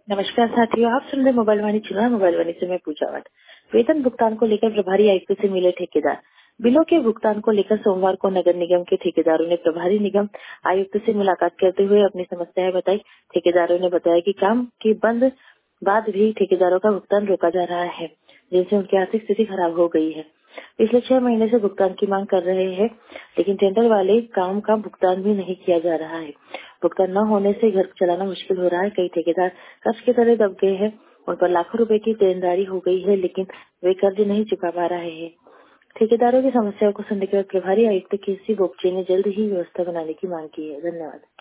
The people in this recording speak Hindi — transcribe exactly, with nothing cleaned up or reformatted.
नमस्कार साथियों, आप सुन रहे मोबाइल वाणी चुनाव मोबाइल वाणी से मैं पूजा वाट। वेतन भुगतान को लेकर प्रभारी आयुक्त से मिले ठेकेदार। बिलों के भुगतान को लेकर सोमवार को नगर निगम के ठेकेदारों ने प्रभारी निगम आयुक्त से मुलाकात करते हुए अपनी समस्याएं बताई। ठेकेदारों ने बताया कि काम के बंद बाद भी ठेकेदारों का भुगतान रोका जा रहा है, जिनसे उनकी आर्थिक स्थिति खराब हो गई है। पिछले छह महीने से भुगतान की मांग कर रहे हैं, लेकिन टेंडर वाले काम का भुगतान भी नहीं किया जा रहा है। भुगतान न होने से घर चलाना मुश्किल हो रहा है। कई ठेकेदार कर्ज के तले दब गए हैं। उन पर लाखों रुपए की देनदारी हो गई है, लेकिन वे कर्ज नहीं चुका पा रहे हैं। ठेकेदारों की समस्याओं को सुनने के बाद प्रभारी आयुक्त केसी बोपचे ने जल्द ही व्यवस्था बनाने की मांग की है। धन्यवाद।